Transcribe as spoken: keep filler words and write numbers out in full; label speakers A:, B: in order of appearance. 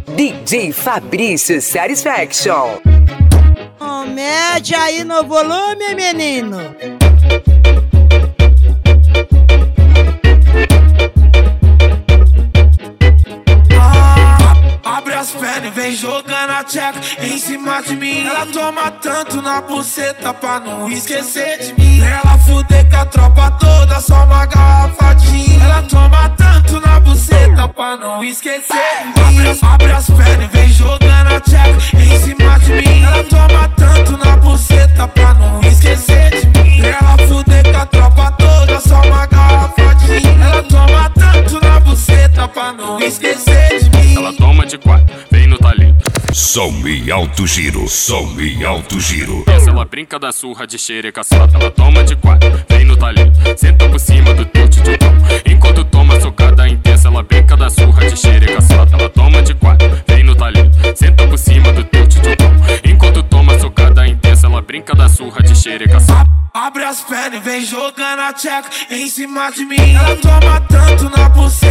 A: D J Fabrício Satisfaction.
B: Oh, mede aí no volume, menino.
C: Abre as pernas e vem jogando a tcheca em cima de mim. Ela toma tanto na buceta pra não esquecer de mim. Ela fuder com a tropa toda, só uma garrafadinha. Ela toma tanto na buceta pra não esquecer de mim. Abre as, abre as pernas e vem jogando a tcheca em cima de mim. Ela toma tanto na buceta pra não esquecer de mim. Ela fuder com a tropa toda, só uma garrafadinha. Ela toma tanto na buceta pra não esquecer de mim.
D: Ela toma de quatro, vem no talento.
E: Som e alto giro, som e alto giro.
D: Essa ela brinca da surra de xereca sota. Ela toma de quatro, vem no talento. Senta por cima do teu tchutchutão. Enquanto toma socada intensa, ela brinca da surra de xereca sota. Ela toma de quatro, vem no talento. Senta por cima do teu tchutchutão. Enquanto toma socada intensa, ela brinca da surra de xereca sota.
C: Abre as pernas e vem jogando a tcheca em cima de mim. Ela toma tanto na buceta